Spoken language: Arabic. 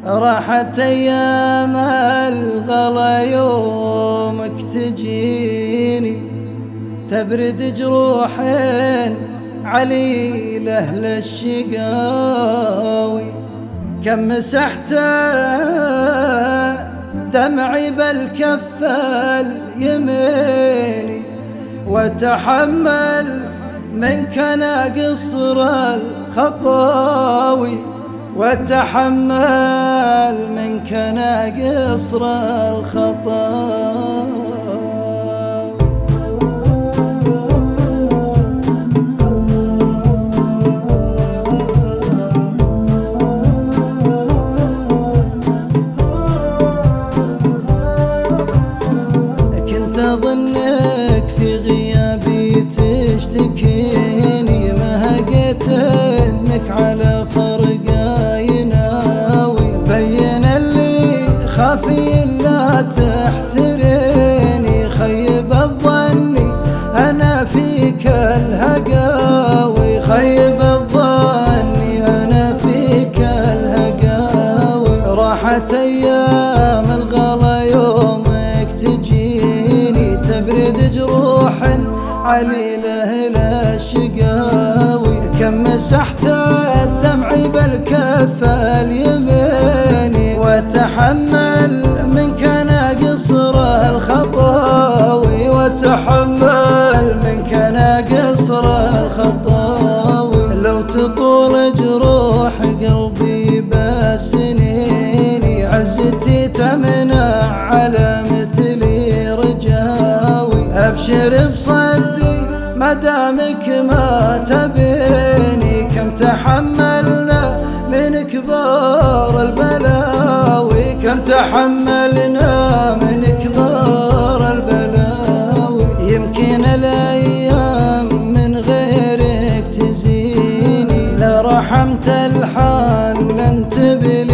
راحت أيام الغلا يومك تجيني تبرد جروحين علي لأهل الشقاوي. كم مسحت دمعي بالكف اليميني وتحمل منك أنا قصر الخطاوي، وتحمل منك أنا قصر الخطاوي. كنت أظنك في غيابي تشتكيني، ما هقيت انك على فرقة يناوي. بين اللي خافي لا تحتريني، خيب الظني أنا فيك الهقاوي، خيب الظني أنا فيك الهقاوي. راحت أيام الغلا يومك تجيني تبرد جروح علي لأهل الشقاوي. كم مسحت الدمع بالكف اليميني وتحمل منك أنا قصر الخطاوي، وتحمل منك أنا قصر الخطاوي. لو تطول جروح قلبي بسنيني، عزتي تمنع على مثلي رجاوي. أبشر بصدي مدامك ما تبيني، كم تحملنا من كبار البلاوي، كم تحملنا من كبار البلاوي. يمكن الأيام من غيرك تزيني، لا رحمت الحال ولن تبلي